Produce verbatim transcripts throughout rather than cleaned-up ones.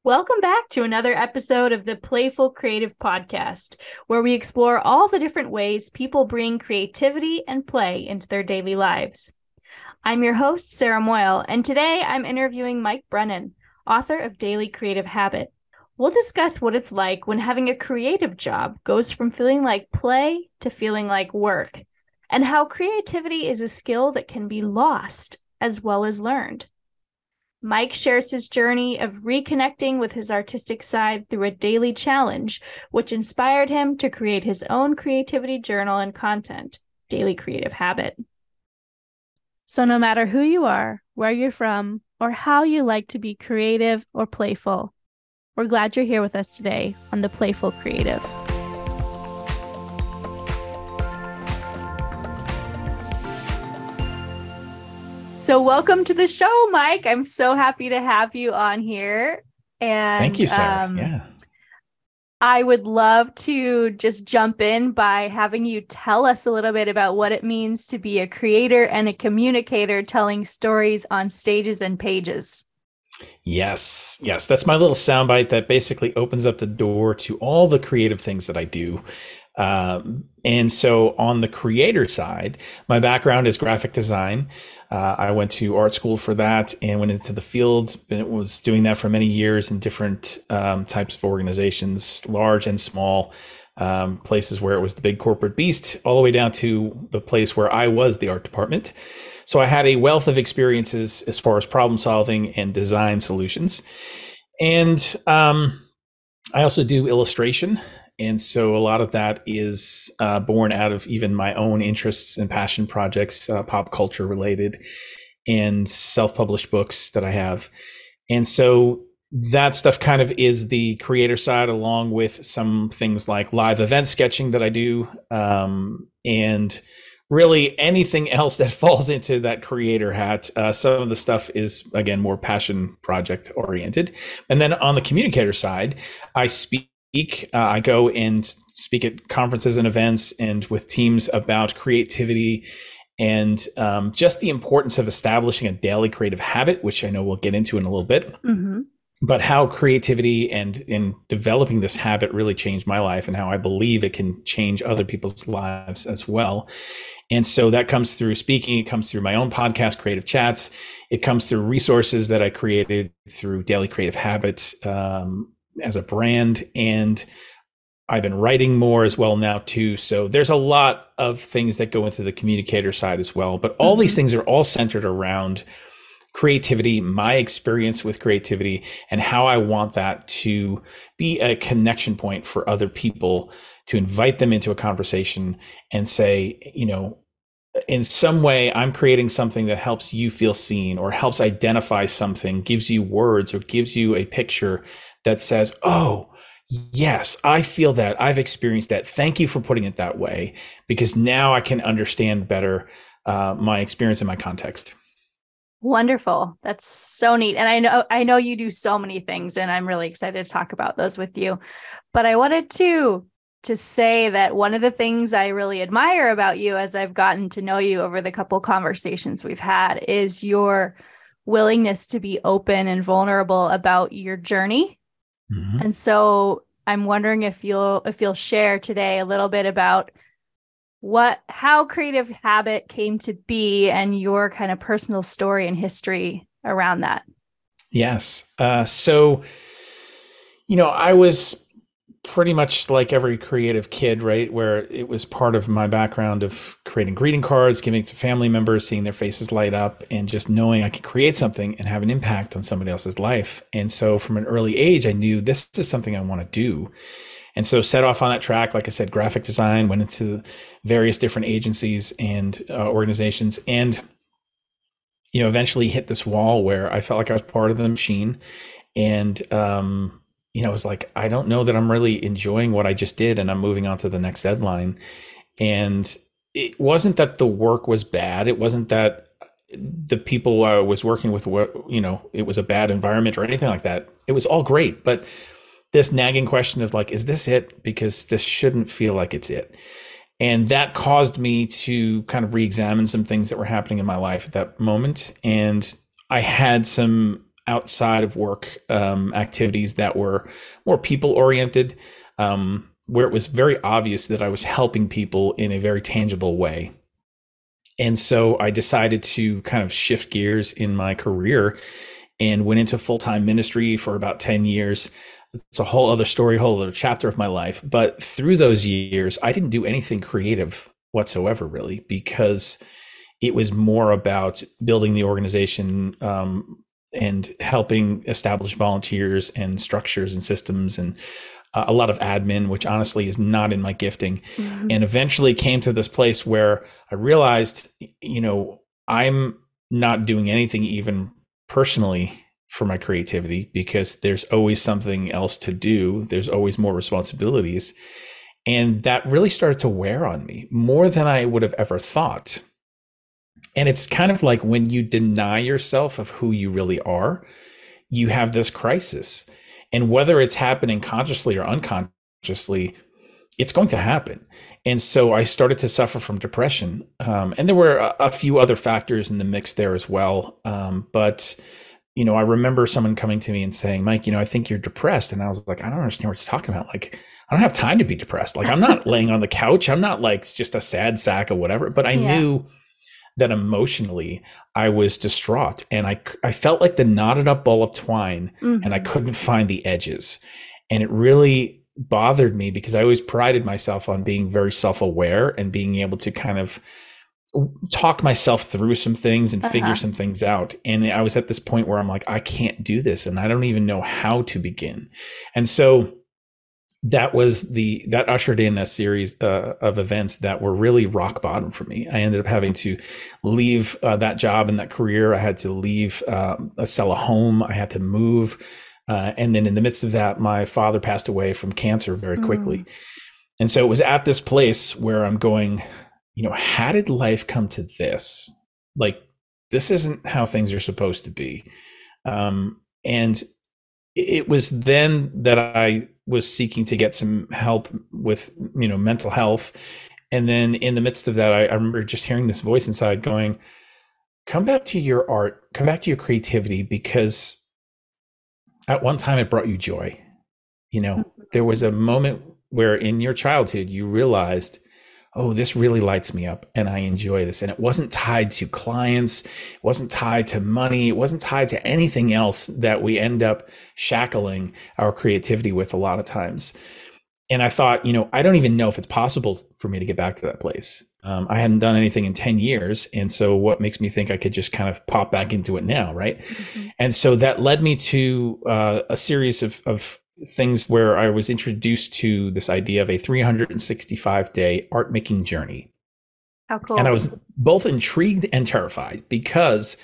Welcome back to another episode of the Playful Creative Podcast, where we explore all the different ways people bring creativity and play into their daily lives. I'm your host, Sarah Moyle, and today I'm interviewing Mike Brennan, author of Daily Creative Habit. We'll discuss what it's like when having a creative job goes from feeling like play to feeling like work, and how creativity is a skill that can be lost as well as learned. Mike shares his journey of reconnecting with his artistic side through a daily challenge, which inspired him to create his own creativity journal and content, Daily Creative Habit. So no matter who you are, where you're from, or how you like to be creative or playful, we're glad you're here with us today on The Playful Creative. So welcome to the show, Mike. I'm so happy to have you on here. And thank you, Sarah. Um, yeah. I would love to just jump in by having you tell us a little bit about what it means to be a creator and a communicator telling stories on stages and pages. Yes. Yes. That's my little soundbite that basically opens up the door to all the creative things that I do. Um, and so on the creator side, my background is graphic design. Uh, I went to art school for that and went into the field. And was doing that for many years in different um, types of organizations, large and small, um, places where it was the big corporate beast, all the way down to the place where I was the art department. So I had a wealth of experiences as far as problem solving and design solutions. And um, I also do illustration. And so a lot of that is uh, born out of even my own interests and passion projects, uh, pop culture related, and self-published books that I have. And so that stuff kind of is the creator side, along with some things like live event sketching that I do, um, and really anything else that falls into that creator hat. Uh, some of the stuff is, again, more passion project oriented. And then on the communicator side, I speak Uh, I go and speak at conferences and events and with teams about creativity and um, just the importance of establishing a daily creative habit, which I know we'll get into in a little bit. Mm-hmm. But how creativity and in developing this habit really changed my life and how I believe it can change other people's lives as well. And so that comes through speaking. It comes through my own podcast, Creative Chats. It comes through resources that I created through Daily Creative Habits, um, as a brand, and I've been writing more as well now too. So there's a lot of things that go into the communicator side as well, but all mm-hmm. these things are all centered around creativity, my experience with creativity, and how I want that to be a connection point for other people, to invite them into a conversation and say, you know, in some way, I'm creating something that helps you feel seen or helps identify something, gives you words or gives you a picture that says, oh, yes, I feel that. I've experienced that. Thank you for putting it that way, because now I can understand better uh, my experience and my context. Wonderful. That's so neat. And I know, I know you do so many things, and I'm really excited to talk about those with you. But I wanted to to say that one of the things I really admire about you as I've gotten to know you over the couple conversations we've had is your willingness to be open and vulnerable about your journey. Mm-hmm. And so I'm wondering if you'll if you'll share today a little bit about what how Creative Habit came to be and your kind of personal story and history around that. Yes. Uh, so, you know, I was pretty much like every creative kid, right? Where it was part of my background of creating greeting cards, giving it to family members, seeing their faces light up, and just knowing I could create something and have an impact on somebody else's life. And so from an early age, I knew this is something I want to do. And so set off on that track, like I said, graphic design, went into various different agencies and uh, organizations, and, you know, eventually hit this wall where I felt like I was part of the machine. And, um, you know, it was like, I don't know that I'm really enjoying what I just did, and I'm moving on to the next deadline. And it wasn't that the work was bad. It wasn't that the people I was working with were, you know, it was a bad environment or anything like that. It was all great. But this nagging question of like, is this it? Because this shouldn't feel like it's it. And that caused me to kind of re-examine some things that were happening in my life at that moment. And I had some outside of work um, activities that were more people oriented, um, where it was very obvious that I was helping people in a very tangible way. And so I decided to kind of shift gears in my career and went into full-time ministry for about ten years. It's a whole other story, a whole other chapter of my life. But through those years, I didn't do anything creative whatsoever, really, because it was more about building the organization um, and helping establish volunteers and structures and systems and uh, a lot of admin, which honestly is not in my gifting. Mm-hmm. And eventually came to this place where I realized, you know, I'm not doing anything even personally for my creativity because there's always something else to do. There's always more responsibilities. And that really started to wear on me more than I would have ever thought. And it's kind of like when you deny yourself of who you really are, you have this crisis. And whether it's happening consciously or unconsciously, it's going to happen. And so I started to suffer from depression. Um, and there were a, a few other factors in the mix there as well. Um, but, you know, I remember someone coming to me and saying, Mike, you know, I think you're depressed. And I was like, I don't understand what you're talking about. Like, I don't have time to be depressed. Like, I'm not laying on the couch. I'm not like just a sad sack or whatever. But I yeah. knew that emotionally I was distraught, and I, I felt like the knotted up ball of twine, mm-hmm. and I couldn't find the edges. And it really bothered me because I always prided myself on being very self-aware and being able to kind of talk myself through some things and uh-huh. figure some things out. And I was at this point where I'm like, I can't do this, and I don't even know how to begin. And so that was the, that ushered in a series uh, of events that were really rock bottom for me. I ended up having to leave uh, that job and that career. I had to leave, um, sell a home. I had to move. Uh, and then in the midst of that, my father passed away from cancer very quickly. Mm. And so it was at this place where I'm going, you know, how did life come to this? Like, this isn't how things are supposed to be. Um, and it was then that I was seeking to get some help with, you know, mental health. And then in the midst of that, I, I remember just hearing this voice inside going, come back to your art, come back to your creativity, because at one time it brought you joy. You know, there was a moment where in your childhood you realized, oh, this really lights me up and I enjoy this. And it wasn't tied to clients. It wasn't tied to money. It wasn't tied to anything else that we end up shackling our creativity with a lot of times. And I thought, you know, I don't even know if it's possible for me to get back to that place. Um, I hadn't done anything in ten years. And so what makes me think I could just kind of pop back into it now, right? Mm-hmm. And so that led me to uh, a series of, of things where I was introduced to this idea of a three hundred sixty-five day art making journey. How cool. And I was both intrigued and terrified because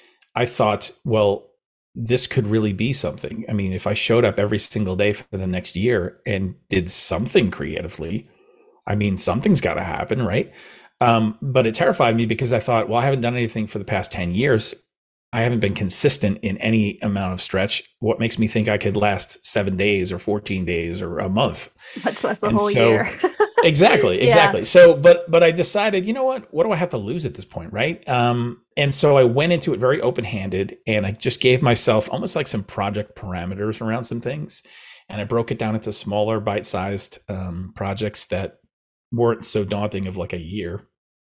I thought, well, this could really be something. I mean, if I showed up every single day for the next year and did something creatively, I mean, something's got to happen, right? Um, but it terrified me because I thought, well, I haven't done anything for the past ten years. I haven't been consistent in any amount of stretch. What makes me think I could last seven days or fourteen days or a month? Much less a and whole so, year. exactly, exactly. Yeah. So, but but I decided, you know what? What do I have to lose at this point, right? Um, and so I went into it very open-handed, and I just gave myself almost like some project parameters around some things, and I broke it down into smaller, bite-sized um, projects that weren't so daunting of like a year.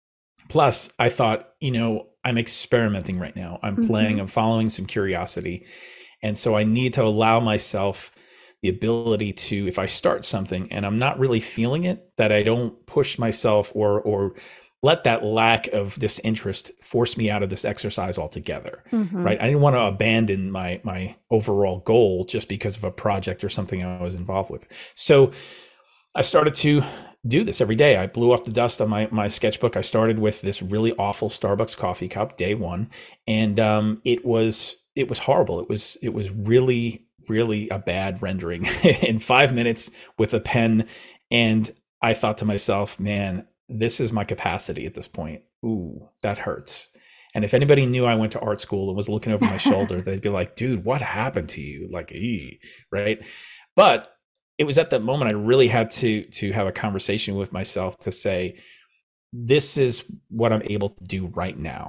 Plus, I thought, you know, I'm experimenting right now. I'm mm-hmm. playing, I'm following some curiosity. And so I need to allow myself the ability to, if I start something and I'm not really feeling it, that I don't push myself or or let that lack of disinterest force me out of this exercise altogether, mm-hmm. right? I didn't want to abandon my my overall goal just because of a project or something I was involved with. So I started to do this every day. I blew off the dust on my, my sketchbook. I started with this really awful Starbucks coffee cup, day one. And um, it was, it was horrible. It was, it was really, really a bad rendering in five minutes with a pen. And I thought to myself, man, this is my capacity at this point. Ooh, that hurts. And if anybody knew I went to art school and was looking over my shoulder, they'd be like, dude, what happened to you? Like, ee, right? But it was at that moment I really had to to have a conversation with myself to say, this is what I'm able to do right now.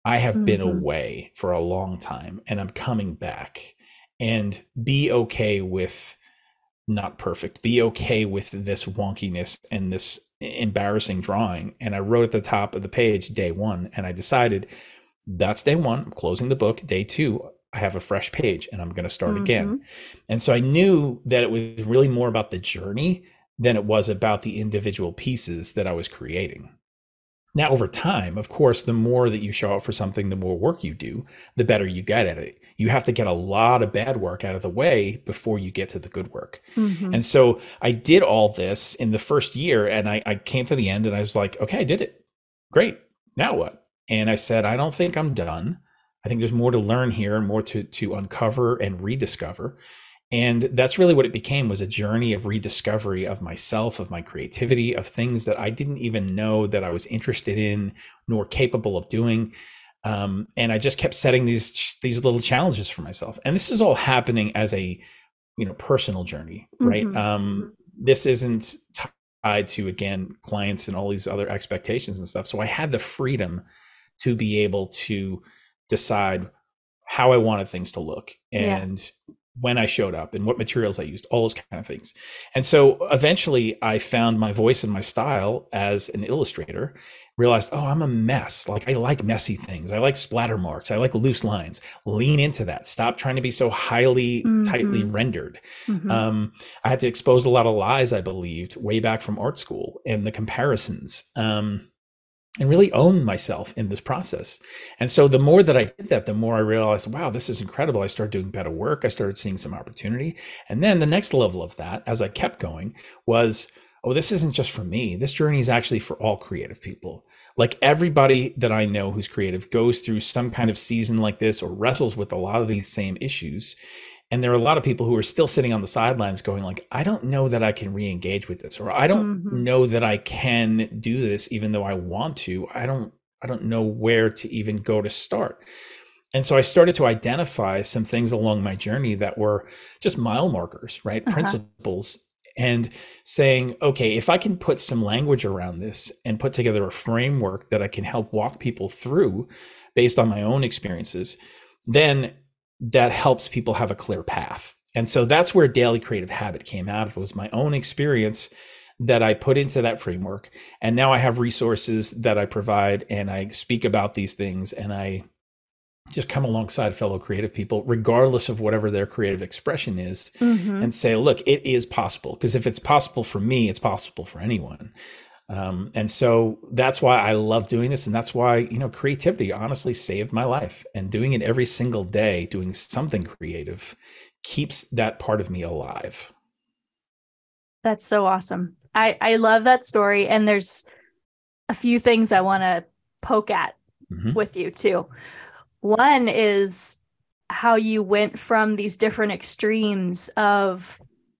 I have been Mm-hmm. away for a long time and I'm coming back, and be okay with not perfect. Be okay with this wonkiness and this embarrassing drawing. And I wrote at the top of the page day one, and I decided that's day one. I'm closing the book. Day two, I have a fresh page and I'm going to start Mm-hmm. again. And so I knew that it was really more about the journey than it was about the individual pieces that I was creating. Now, over time, of course, the more that you show up for something, the more work you do, the better you get at it. You have to get a lot of bad work out of the way before you get to the good work. Mm-hmm. And so I did all this in the first year, and I, I came to the end and I was like, okay, I did it. Great. Now what? And I said, I don't think I'm done. I think there's more to learn here and more to, to uncover and rediscover. And that's really what it became, was a journey of rediscovery of myself, of my creativity, of things that I didn't even know that I was interested in nor capable of doing. Um, and I just kept setting these these little challenges for myself. And this is all happening as a, you know, personal journey, right? Mm-hmm. Um, this isn't tied to, again, clients and all these other expectations and stuff. So I had the freedom to be able to decide how I wanted things to look. And yeah. when I showed up and what materials I used, all those kind of things. And so eventually I found my voice and my style as an illustrator, realized, oh, I'm a mess. Like, I like messy things. I like splatter marks. I like loose lines. Lean into that. Stop trying to be so highly, mm-hmm. tightly rendered. Mm-hmm. Um, I had to expose a lot of lies I believed way back from art school and the comparisons. Um, and really own myself in this process. And so the more that I did that, the more I realized, wow, this is incredible. I started doing better work. I started seeing some opportunity. And then the next level of that, as I kept going, was, oh, this isn't just for me. This journey is actually for all creative people. Like, everybody that I know who's creative goes through some kind of season like this or wrestles with a lot of these same issues. And there are a lot of people who are still sitting on the sidelines going like, I don't know that I can re-engage with this, or I don't mm-hmm. know that I can do this, even though I want to. I don't, I don't know where to even go to start. And so I started to identify some things along my journey that were just mile markers, right? Uh-huh. Principles, and saying, okay, if I can put some language around this and put together a framework that I can help walk people through based on my own experiences, then that helps people have a clear path. And so that's where Daily Creative Habit came out of. It was my own experience that I put into that framework. And now I have resources that I provide, and I speak about these things, and I just come alongside fellow creative people, regardless of whatever their creative expression is, mm-hmm. and say, look, it is possible. Because if it's possible for me, it's possible for anyone. Um, and so that's why I love doing this. And that's why, you know, creativity honestly saved my life, and doing it every single day, doing something creative, keeps that part of me alive. That's so awesome. I, I love that story. And there's a few things I want to poke at mm-hmm. with you too. One is how you went from these different extremes of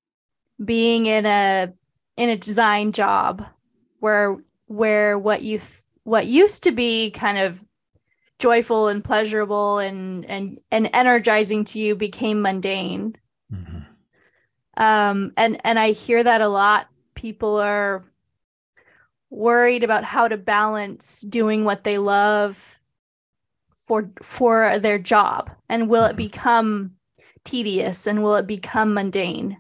being in a, in a design job where where what you what used to be kind of joyful and pleasurable and and and energizing to you became mundane. Mm-hmm. Um, and and I hear that a lot. People are worried about how to balance doing what they love for for their job, and will mm-hmm. it become tedious, and will it become mundane?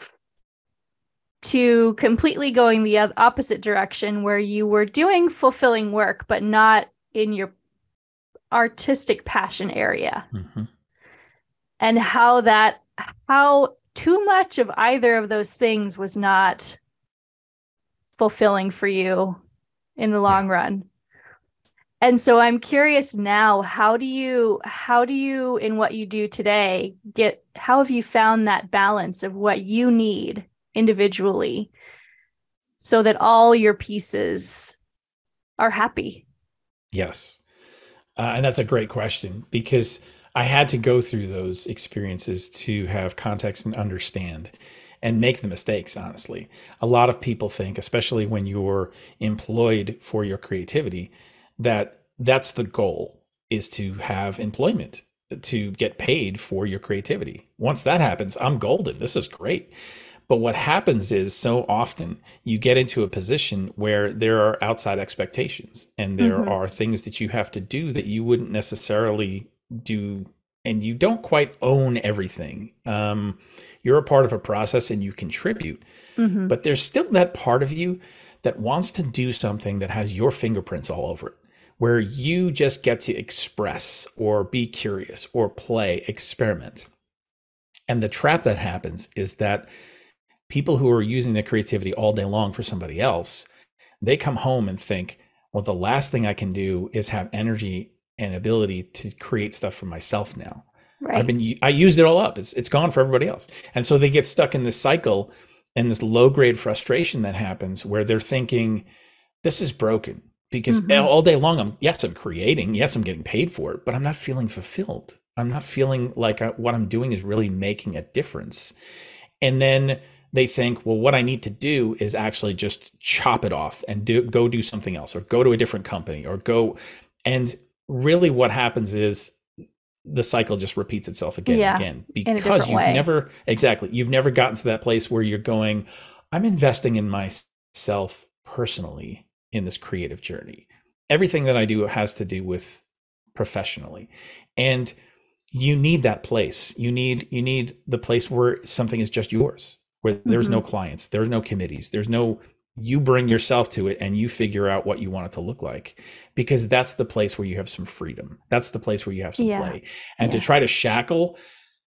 To completely going the opposite direction, where you were doing fulfilling work, but not in your artistic passion area. Mm-hmm. And how that, how too much of either of those things was not fulfilling for you in the long yeah. run. And so I'm curious now, how do you, how do you, in what you do today, get, how have you found that balance of what you need individually so that all your pieces are happy? Yes. Uh, and that's a great question, because I had to go through those experiences to have context and understand and make the mistakes, honestly. A lot of people think, especially when you're employed for your creativity, that that's the goal, is to have employment, to get paid for your creativity. Once that happens, I'm golden. This is great. But what happens is so often you get into a position where there are outside expectations and there Mm-hmm. are things that you have to do that you wouldn't necessarily do, and you don't quite own everything. Um, you're a part of a process and you contribute, Mm-hmm. but there's still that part of you that wants to do something that has your fingerprints all over it, where you just get to express or be curious or play, experiment. And the trap that happens is that people who are using their creativity all day long for somebody else, they come home and think, well, the last thing I can do is have energy and ability to create stuff for myself now. I've Right. been, I used it all up. It's, it's gone for everybody else. And so they get stuck in this cycle and this low grade frustration that happens where they're thinking, this is broken because Mm-hmm. all day long, I'm, yes, I'm creating. Yes, I'm getting paid for it, but I'm not feeling fulfilled. I'm not feeling like I, what I'm doing is really making a difference. And then they think, well, what I need to do is actually just chop it off and do go do something else or go to a different company or go. And really what happens is the cycle just repeats itself again Yeah, and again in a because different you've way. never, exactly, you've never gotten to that place where you're going, I'm investing in myself personally in this creative journey. Everything that I do has to do with professionally. And you need that place. You need you need the place where something is just yours, where there's Mm-hmm. no clients, there's no committees, there's no, you bring yourself to it and you figure out what you want it to look like, because that's the place where you have some freedom. That's the place where you have some Yeah. play. And Yeah. to try to shackle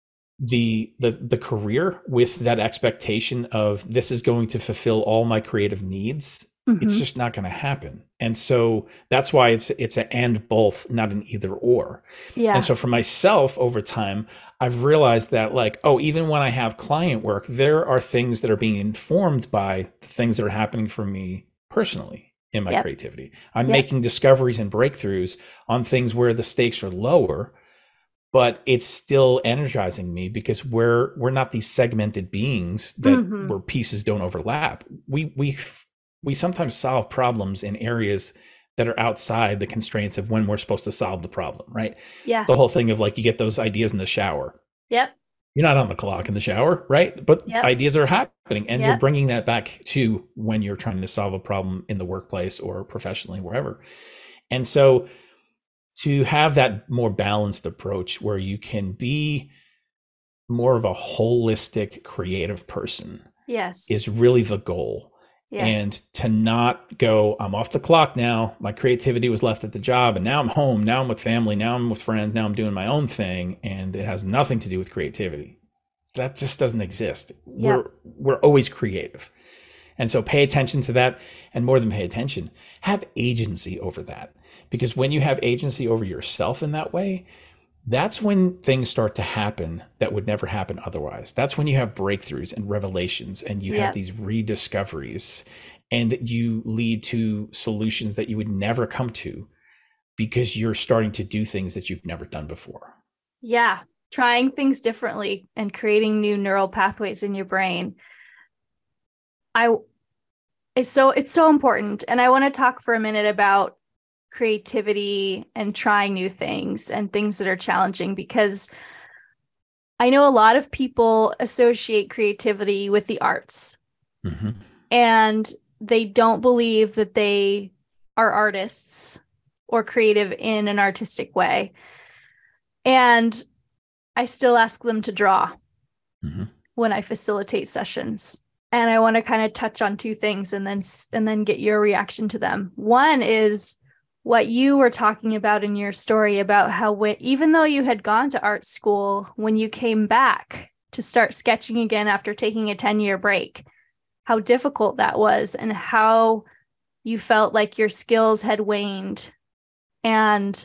the the the career with that expectation of this is going to fulfill all my creative needs, Mm-hmm. it's just not going to happen. And so that's why it's it's an and both, not an either or. Yeah. And so for myself over time, I've realized that, like, oh, even when I have client work, there are things that are being informed by the things that are happening for me personally in my Yep. creativity. I'm Yep. making discoveries and breakthroughs on things where the stakes are lower, but it's still energizing me because we're we're not these segmented beings that Mm-hmm. where pieces don't overlap. We we we sometimes solve problems in areas that are outside the constraints of when we're supposed to solve the problem, right? Yeah. It's the whole thing of like you get those ideas in the shower. Yep. You're not on the clock in the shower, right? But Yep. ideas are happening and you're Yep. bringing that back to when you're trying to solve a problem in the workplace or professionally, wherever. And so to have that more balanced approach where you can be more of a holistic creative person Yes. is really the goal. Yeah. And to not go, I'm off the clock now. My creativity was left at the job and now I'm home. Now I'm with family. Now I'm with friends. Now I'm doing my own thing. And it has nothing to do with creativity. That just doesn't exist. Yep. We're, we're always creative. And so pay attention to that. And more than pay attention, have agency over that. Because when you have agency over yourself in that way, that's when things start to happen that would never happen otherwise. That's when you have breakthroughs and revelations and you Yep. have these rediscoveries and you lead to solutions that you would never come to because you're starting to do things that you've never done before. Yeah. Trying things differently and creating new neural pathways in your brain. I it's so it's so important. And I want to talk for a minute about creativity and trying new things and things that are challenging, because I know a lot of people associate creativity with the arts, Mm-hmm. and they don't believe that they are artists or creative in an artistic way. And I still ask them to draw Mm-hmm. when I facilitate sessions. And I want to kind of touch on two things and then and then get your reaction to them. One is what you were talking about in your story about how when, even though you had gone to art school, when you came back to start sketching again after taking a ten-year break, how difficult that was and how you felt like your skills had waned and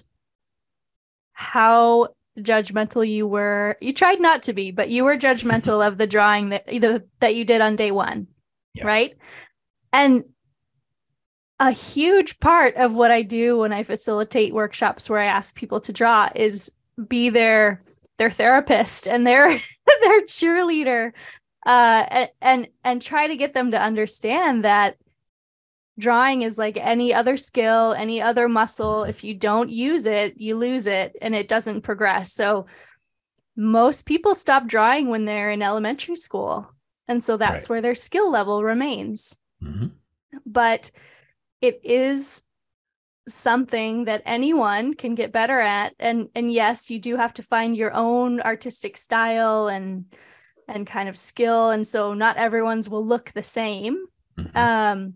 how judgmental you were. You tried not to be, but you were judgmental of the drawing that either that you did on day one, Yeah. right? And a huge part of what I do when I facilitate workshops where I ask people to draw is be their their therapist and their their cheerleader, uh, and, and and try to get them to understand that drawing is like any other skill, any other muscle. If you don't use it, you lose it and it doesn't progress. So most people stop drawing when they're in elementary school. And so that's Right. where their skill level remains. Mm-hmm. But it is something that anyone can get better at. And and yes, you do have to find your own artistic style and and kind of skill. And so not everyone's will look the same. Mm-hmm. Um,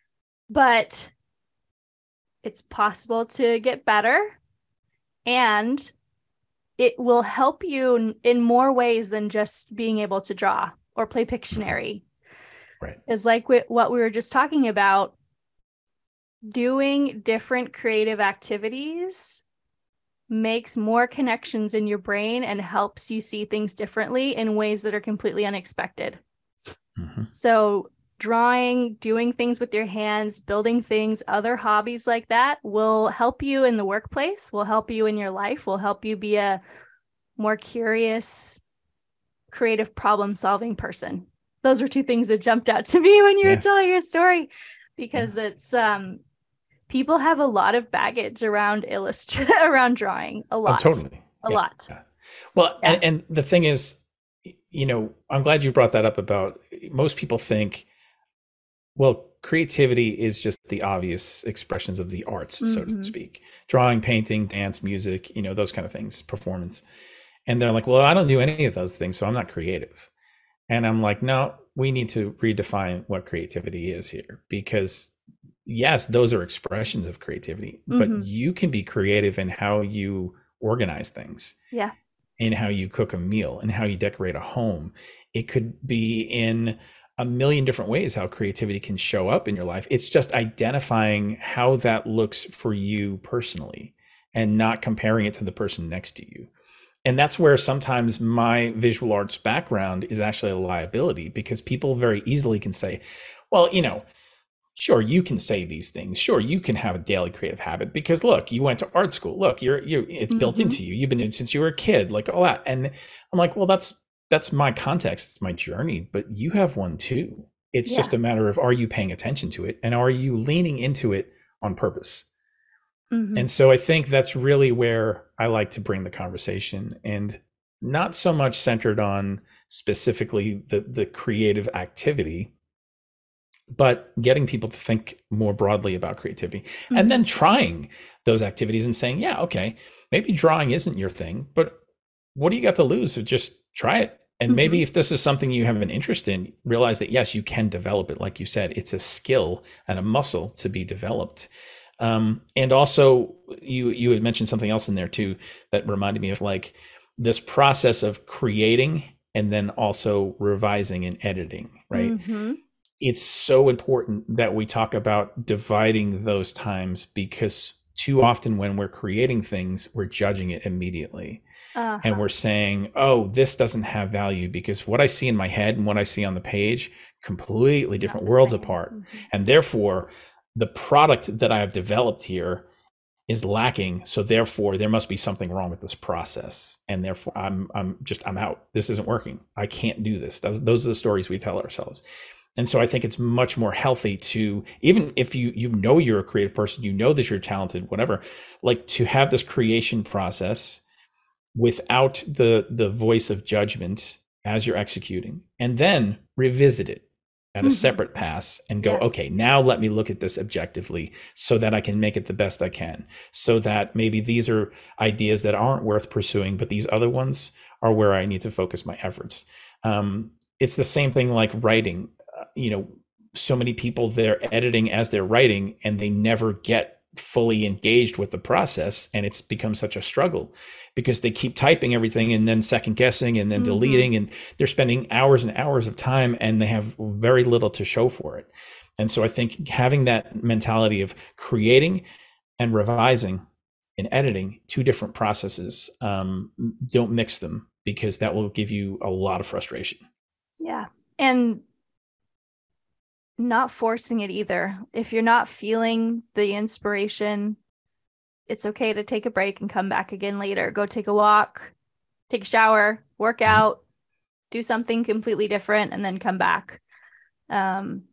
but it's possible to get better, and it will help you in more ways than just being able to draw or play Pictionary. Right. Is like what we were just talking about. Doing different creative activities makes more connections in your brain and helps you see things differently in ways that are completely unexpected. Mm-hmm. So drawing, doing things with your hands, building things, other hobbies like that will help you in the workplace, will help you in your life, will help you be a more curious, creative, problem-solving person. Those were two things that jumped out to me when you yes. were telling your story, because yeah. it's um people have a lot of baggage around illustrate around drawing. A lot. Oh, totally. A yeah. lot. Yeah. Well, yeah. and, and the thing is, you know, I'm glad you brought that up about most people think, well, creativity is just the obvious expressions of the arts, mm-hmm. so to speak. Drawing, painting, dance, music, you know, those kind of things, performance. And they're like, well, I don't do any of those things, so I'm not creative. And I'm like, no, we need to redefine what creativity is here, because yes, those are expressions of creativity, mm-hmm. but you can be creative in how you organize things. Yeah. In how you cook a meal, and how you decorate a home. It could be in a million different ways how creativity can show up in your life. It's just identifying how that looks for you personally and not comparing it to the person next to you. And that's where sometimes my visual arts background is actually a liability, because people very easily can say, well, you know, sure, you can say these things. Sure, you can have a daily creative habit because look, you went to art school. Look, you're you it's mm-hmm. built into you. You've been in since you were a kid, like all that. And I'm like, well, that's that's my context, it's my journey, but you have one too. It's yeah. just a matter of, are you paying attention to it, and are you leaning into it on purpose? Mm-hmm. And so I think that's really where I like to bring the conversation, and not so much centered on specifically the the creative activity, but getting people to think more broadly about creativity, mm-hmm. and then trying those activities and saying, yeah, okay, maybe drawing isn't your thing, but what do you got to lose? So just try it. And mm-hmm. maybe if this is something you have an interest in, realize that, yes, you can develop it. Like you said, it's a skill and a muscle to be developed. Um, and also you, you had mentioned something else in there too, that reminded me of like this process of creating and then also revising and editing, right? Mm-hmm. It's so important that we talk about dividing those times, because too often when we're creating things, we're judging it immediately. Uh-huh. And we're saying, oh, this doesn't have value because what I see in my head and what I see on the page, completely different worlds same. apart. Mm-hmm. And therefore, the product that I have developed here is lacking. So therefore, there must be something wrong with this process. And therefore, I'm I'm just, I'm out. This isn't working. I can't do this. Those, those are the stories we tell ourselves. And so I think it's much more healthy to, even if you you know you're a creative person, you know that you're talented, whatever, like to have this creation process without the the voice of judgment as you're executing, and then revisit it at a mm-hmm. separate pass and go, yeah. okay, now let me look at this objectively so that I can make it the best I can, so that maybe these are ideas that aren't worth pursuing, but these other ones are where I need to focus my efforts. Um, it's the same thing like writing. You know, so many people, they're editing as they're writing and they never get fully engaged with the process. And it's become such a struggle because they keep typing everything and then second guessing and then mm-hmm. deleting, and they're spending hours and hours of time and they have very little to show for it. And so I think having that mentality of creating and revising and editing, two different processes, um, don't mix them, because that will give you a lot of frustration. Yeah. And not forcing it either. If you're not feeling the inspiration, it's okay to take a break and come back again later. Go take a walk, take a shower, work out, do something completely different, and then come back. Um,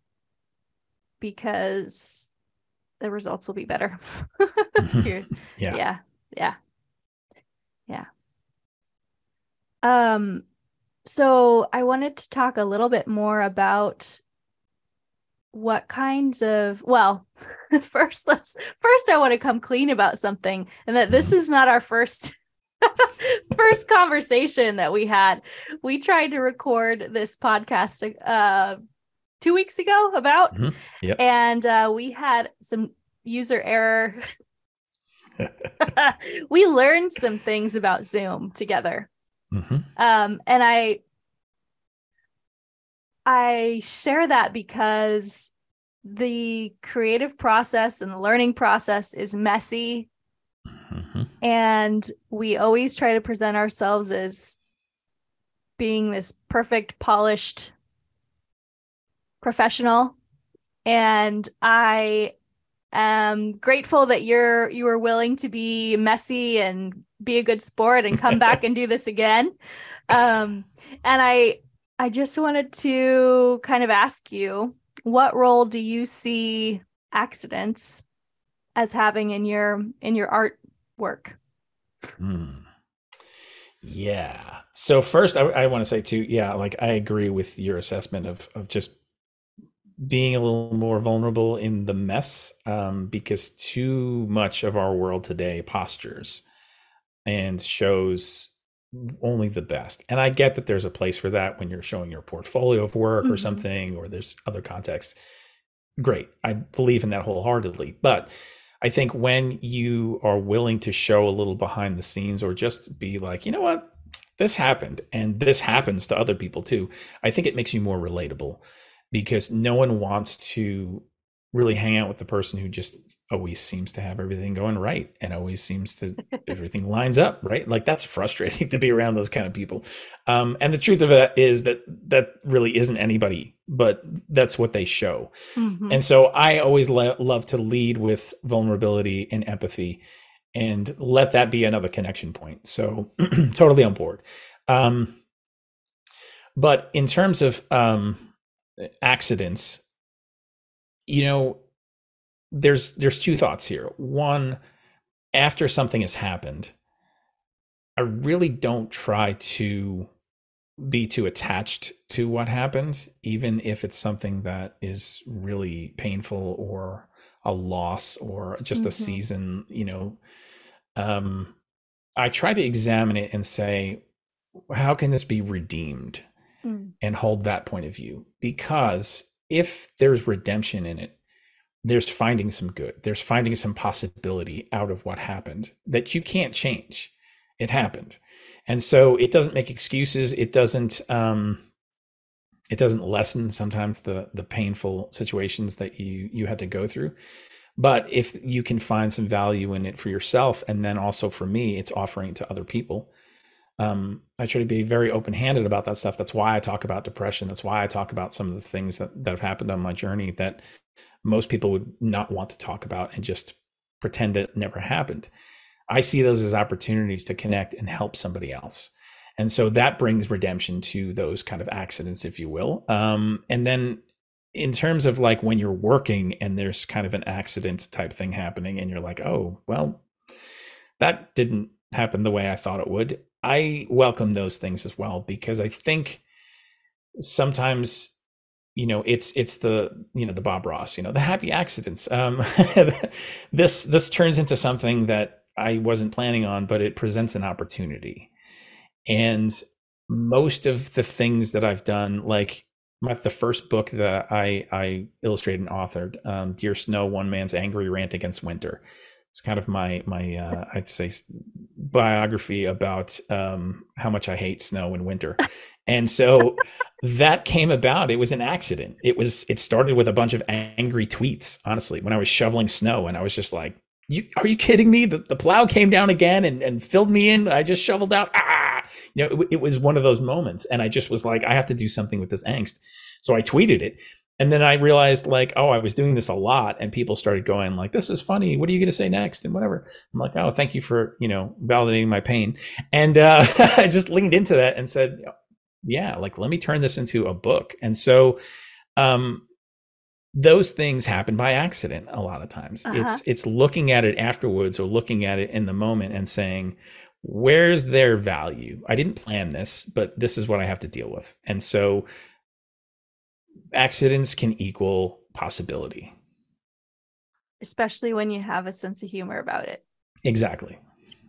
because the results will be better. yeah. Yeah. Yeah. Yeah. Um, So I wanted to talk a little bit more about what kinds of, well, first let's first I want to come clean about something, and that this is not our first first conversation that we had. We tried to record this podcast uh two weeks ago about, Mm-hmm. Yep. and uh, we had some user error. We learned some things about Zoom together. Mm-hmm. Um, and I I share that because the creative process and the learning process is messy. Mm-hmm. And we always try to present ourselves as being this perfect, polished professional. And I am grateful that you're you were willing to be messy and be a good sport and come back and do this again. Um, and I I just wanted to kind of ask you, what role do you see accidents as having in your in your art work? Mm. Yeah. So first, I, I want to say too, yeah, like I agree with your assessment of of just being a little more vulnerable in the mess, um, because too much of our world today postures and shows only the best. And I get that there's a place for that when you're showing your portfolio of work mm-hmm. or something, or there's other contexts. Great. I believe in that wholeheartedly. But I think when you are willing to show a little behind the scenes, or just be like, you know what, this happened and this happens to other people too, I think it makes you more relatable, because no one wants to really hang out with the person who just always seems to have everything going right and always seems to everything lines up right. Like that's frustrating to be around those kind of people. Um, and the truth of it is that that really isn't anybody, but that's what they show. Mm-hmm. And so I always le- love to lead with vulnerability and empathy, and let that be another connection point. So totally on board. Um, but in terms of um, accidents, you know, there's there's two thoughts here. One, after something has happened, I really don't try to be too attached to what happened, even if it's something that is really painful or a loss or just mm-hmm. a season, you know. Um, I try to examine it and say, how can this be redeemed? Mm. And hold that point of view, because if there's redemption in it, there's finding some good, there's finding some possibility out of what happened that you can't change. It happened. And so it doesn't make excuses. It doesn't, um, it doesn't lessen sometimes the, the painful situations that you, you had to go through. But if you can find some value in it for yourself, and then also for me, it's offering it to other people. Um, I try to be very open-handed about that stuff. That's why I talk about depression. That's why I talk about some of the things that, that have happened on my journey that most people would not want to talk about and just pretend it never happened. I see those as opportunities to connect and help somebody else. And so that brings redemption to those kind of accidents, if you will. Um, and then in terms of like when you're working and there's kind of an accident type thing happening and you're like, oh, well, that didn't happen the way I thought it would. I welcome those things as well, because I think sometimes, you know, it's it's the, you know, the Bob Ross, you know, the happy accidents. Um, this this turns into something that I wasn't planning on, but it presents an opportunity. And most of the things that I've done, like my, the first book that I I illustrated and authored, um, Dear Snow, One Man's Angry Rant Against Winter. It's kind of my my uh, I'd say biography about um, how much I hate snow and winter. And so that came about. It was an accident. It was it started with a bunch of angry tweets, honestly, when I was shoveling snow, and I was just like, you, are you kidding me? The, the plow came down again and, and filled me in. I just shoveled out. Ah, you know, it, it was one of those moments. And I just was like, I have to do something with this angst. So I tweeted it. And then I realized, like, oh, I was doing this a lot, and people started going like, this is funny. What are you going to say next? And whatever. I'm like, oh, thank you for, you know, validating my pain. And uh, I just leaned into that and said, yeah, like, let me turn this into a book. And so um, those things happen by accident a lot of times. Uh-huh. It's it's looking at it afterwards, or looking at it in the moment and saying, where's their value? I didn't plan this, but this is what I have to deal with. And so accidents can equal possibility. Especially when you have a sense of humor about it. Exactly.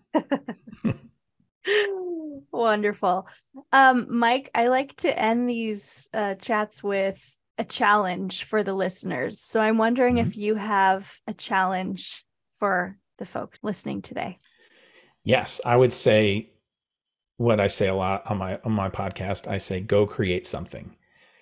Wonderful. Um, Mike, I like to end these uh, chats with a challenge for the listeners. So I'm wondering mm-hmm. if you have a challenge for the folks listening today. Yes, I would say what I say a lot on my on my podcast. I say, go create something.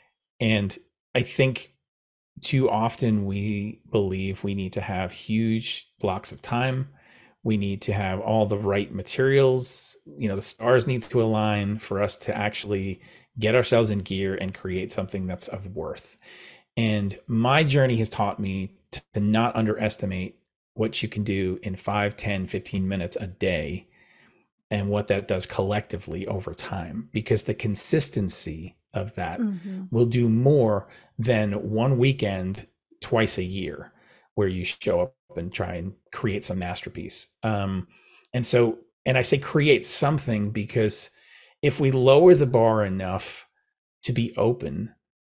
And I think too often we believe we need to have huge blocks of time. We need to have all the right materials. You know, the stars need to align for us to actually get ourselves in gear and create something that's of worth. And my journey has taught me to not underestimate what you can do in five, ten, fifteen minutes a day and what that does collectively over time, because the consistency of that mm-hmm. will do more than one weekend twice a year where you show up and try and create some masterpiece. Um, and so, and I say create something because if we lower the bar enough to be open,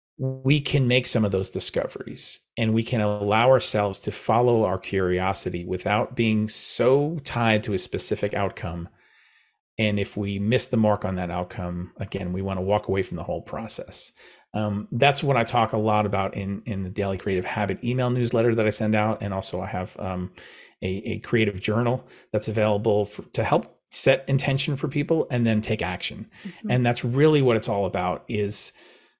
we can make some of those discoveries and we can allow ourselves to follow our curiosity without being so tied to a specific outcome. And if we miss the mark on that outcome, again, we want to walk away from the whole process. Um, that's what I talk a lot about in, in the Daily Creative Habit email newsletter that I send out. And also I have um, a, a creative journal that's available for, to help set intention for people and then take action. Mm-hmm. And that's really what it's all about, is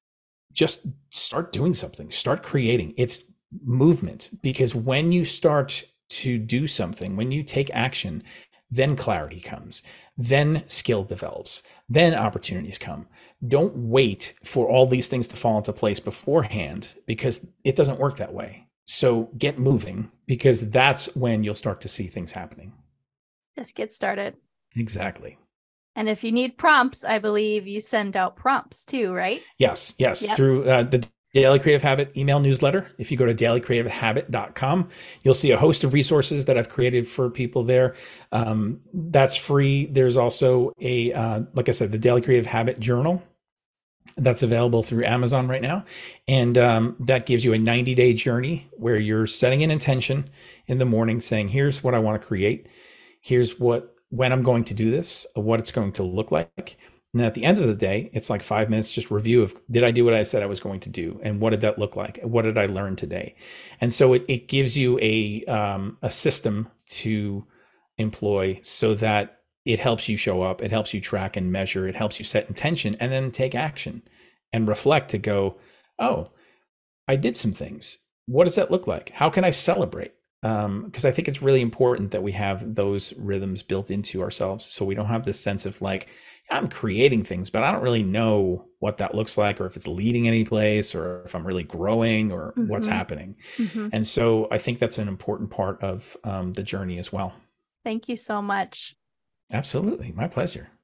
just start doing something, start creating. It's movement, because when you start to do something, when you take action, then clarity comes, then skill develops, then opportunities come. Don't wait for all these things to fall into place beforehand, because it doesn't work that way. So get moving, because that's when you'll start to see things happening. Just get started. Exactly. And if you need prompts, I believe you send out prompts too, right? Yes, yes. Yep. Through uh, the Daily Creative Habit email newsletter. If you go to daily creative habit dot com, you'll see a host of resources that I've created for people there. Um, that's free. There's also a, uh, like I said, the Daily Creative Habit journal that's available through Amazon right now. And um, that gives you a ninety day journey where you're setting an intention in the morning saying, here's what I want to create. Here's what, when I'm going to do this, what it's going to look like. And then at the end of the day, it's like five minutes, just review of, did I do what I said I was going to do? And what did that look like? What did I learn today? And so it, it gives you a, um, a system to employ so that it helps you show up. It helps you track and measure. It helps you set intention and then take action and reflect to go, oh, I did some things. What does that look like? How can I celebrate? Um, because I think it's really important that we have those rhythms built into ourselves, so we don't have this sense of like, I'm creating things, but I don't really know what that looks like, or if it's leading any place, or if I'm really growing, or mm-hmm. what's happening. Mm-hmm. And so I think that's an important part of um, the journey as well. Thank you so much. Absolutely. My pleasure.